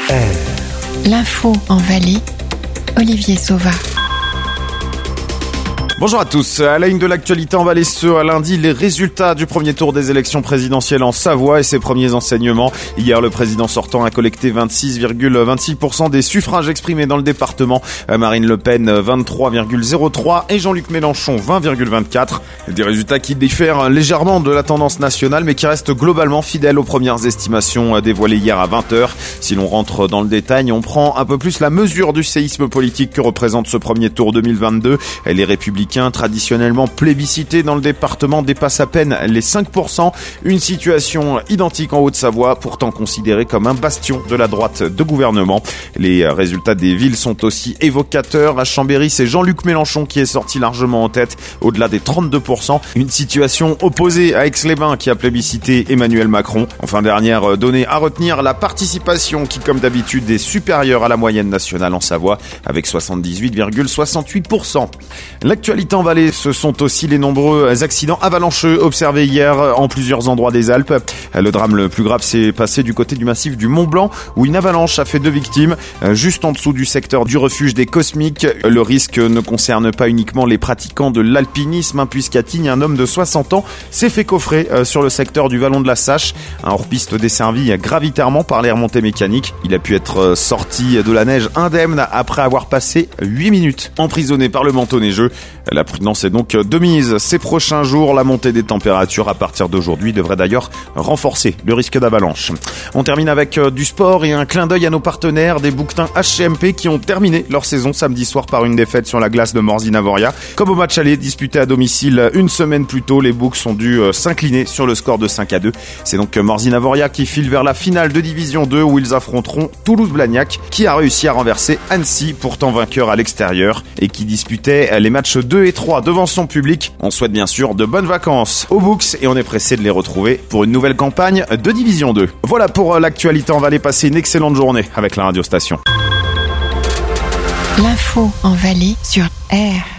L'info en Valais, Olivier Sauva. Bonjour à tous. À la une de l'actualité en Valais à lundi, les résultats du premier tour des élections présidentielles en Savoie et ses premiers enseignements. Hier, le président sortant a collecté 26,26% des suffrages exprimés dans le département. Marine Le Pen, 23,03% et Jean-Luc Mélenchon, 20,24%. Des résultats qui diffèrent légèrement de la tendance nationale, mais qui restent globalement fidèles aux premières estimations dévoilées hier à 20h. Si l'on rentre dans le détail, on prend un peu plus la mesure du séisme politique que représente ce premier tour 2022. Les Républicains, traditionnellement plébiscités dans le département, dépassent à peine les 5%. Une situation identique en Haute-Savoie, pourtant considérée comme un bastion de la droite de gouvernement. Les résultats des villes sont aussi évocateurs. À Chambéry, c'est Jean-Luc Mélenchon qui est sorti largement en tête, au-delà des 32%. Une situation opposée à Aix-les-Bains qui a plébiscité Emmanuel Macron. Enfin, dernière donnée à retenir, la participation qui, comme d'habitude, est supérieure à la moyenne nationale en Savoie, avec 78,68%. L'actualité en Valais, ce sont aussi les nombreux accidents avalancheux observés hier en plusieurs endroits des Alpes. Le drame le plus grave s'est passé du côté du massif du Mont-Blanc, où une avalanche a fait 2 victimes, juste en dessous du secteur du refuge des Cosmiques. Le risque ne concerne pas uniquement les pratiquants de l'alpinisme, puisqu'à Tignes, un homme de 60 ans s'est fait coffrer sur le secteur du Vallon de la Sache, un hors-piste desservi gravitairement par les remontées mécaniques. Il a pu être sorti de la neige indemne après avoir passé 8 minutes emprisonné par le manteau neigeux. La prudence est donc de mise ces prochains jours. La montée des températures à partir d'aujourd'hui devrait d'ailleurs renforcer le risque d'avalanche. On termine avec du sport et un clin d'œil à nos partenaires des bouquetins HCMP qui ont terminé leur saison samedi soir par une défaite sur la glace de Morzine-Avoria. Comme au match aller disputé à domicile une semaine plus tôt, les Boucs ont dû s'incliner sur le score de 5-2. C'est donc Morzine-Avoria qui file vers la finale de Division 2 où ils affronteront Toulouse-Blagnac qui a réussi à renverser Annecy, pourtant vainqueur à l'extérieur et qui disputait les matchs 2 et 3 devant son public. On souhaite bien sûr de bonnes vacances aux Boucs et on est pressé de les retrouver pour une nouvelle campagne de Division 2. Voilà pour l'actualité en Valais. Passez une excellente journée avec la radio station. L'info en Valais sur R.